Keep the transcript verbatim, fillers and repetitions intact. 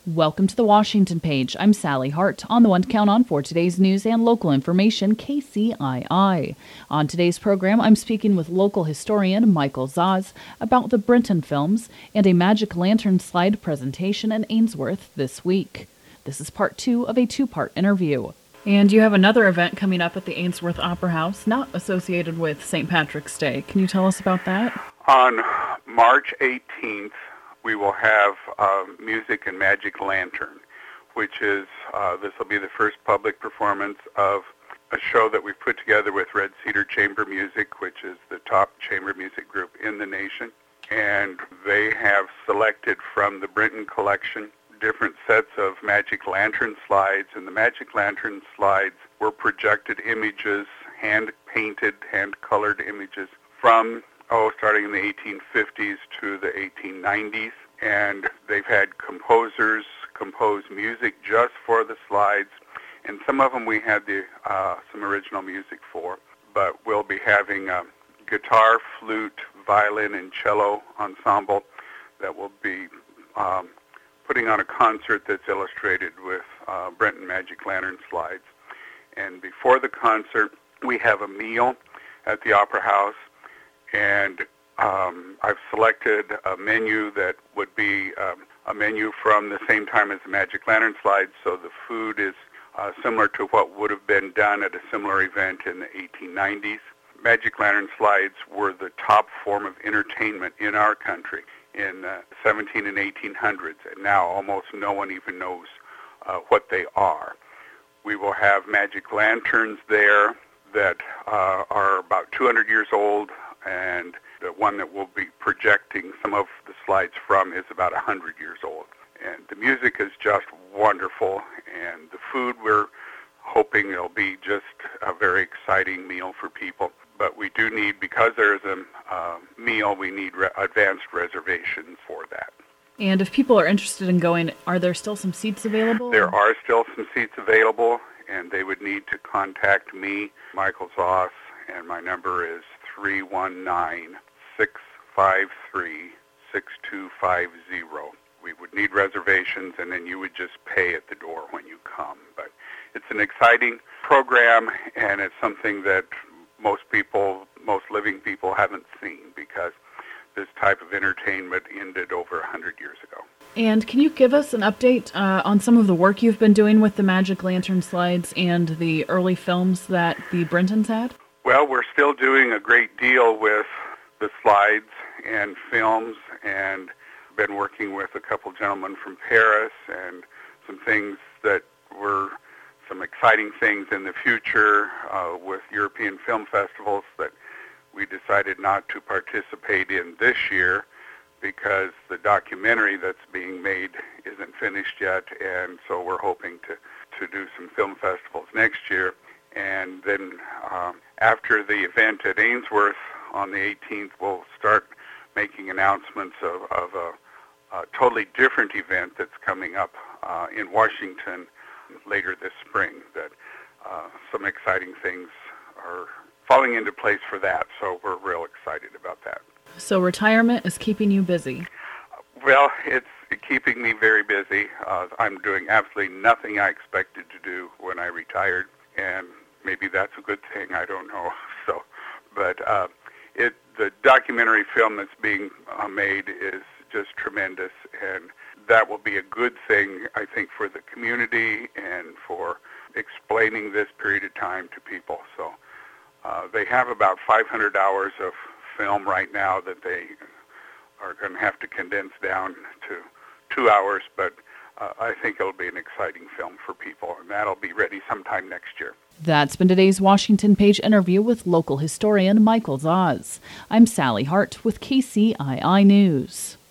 Welcome to the Washington Page. I'm Sally Hart, on the one to count on for today's news and local information, K C I I. On today's program, I'm speaking with local historian Michael Zaz about the Brinton films and a Magic Lantern slide presentation in Ainsworth this week. This is part two of a two-part interview. And you have another event coming up at the Ainsworth Opera House, not associated with Saint Patrick's Day. Can you tell us about that? On March eighteenth, we will have uh, Music and Magic Lantern, which is, uh, this will be the first public performance of a show that we've put together with Red Cedar Chamber Music, which is the top chamber music group in the nation. And they have selected from the Brinton collection different sets of Magic Lantern slides, and the Magic Lantern slides were projected images, hand-painted, hand-colored images from oh, starting in the eighteen fifties to the eighteen nineties, and they've had composers compose music just for the slides, and some of them we had the uh, some original music for, but we'll be having a guitar, flute, violin, and cello ensemble that will be um, putting on a concert that's illustrated with uh, Brinton Magic Lantern slides. And before the concert, we have a meal at the Opera House, and um, I've selected a menu that would be um, a menu from the same time as the Magic Lantern slides, so the food is uh, similar to what would have been done at a similar event in the eighteen nineties. Magic Lantern slides were the top form of entertainment in our country in uh, seventeen and eighteen hundreds, and now almost no one even knows uh, what they are. We will have Magic Lanterns there that uh, are about two hundred years old, and the one that we'll be projecting some of the slides from is about one hundred years old. And the music is just wonderful, and the food, we're hoping it'll be just a very exciting meal for people. But we do need, because there's a uh, meal, we need re- advanced reservations for that. And if people are interested in going, are there still some seats available? There are still some seats available, and they would need to contact me, Michael Zoss, and my number is three one nine, six five three, six two five zero. We would need reservations, and then you would just pay at the door when you come. But it's an exciting program, and it's something that most people, most living people haven't seen, because this type of entertainment ended over one hundred years ago. And can you give us an update uh, on some of the work you've been doing with the Magic Lantern slides and the early films that the Brintons had? Well, we're still doing a great deal with the slides and films, and been working with a couple gentlemen from Paris, and some things that were some exciting things in the future uh, with European film festivals that we decided not to participate in this year because the documentary that's being made isn't finished yet, and so we're hoping to, to do some film festivals next year. And then um, after the event at Ainsworth on the eighteenth, we'll start making announcements of, of a, a totally different event that's coming up uh, in Washington later this spring, that uh, some exciting things are falling into place for that, so we're real excited about that. So retirement is keeping you busy? Well, it's keeping me very busy. Uh, I'm doing absolutely nothing I expected to do when I retired, and maybe that's a good thing, I don't know. So, but uh, it the documentary film that's being uh, made is just tremendous, and that will be a good thing, I think, for the community and for explaining this period of time to people. So uh, they have about five hundred hours of film right now that they are going to have to condense down to two hours, but uh, I think it'll be an exciting film for people, and that'll be ready sometime next year. That's been today's Washington Page interview with local historian Michael Zaz. I'm Sally Hart with K C I I News.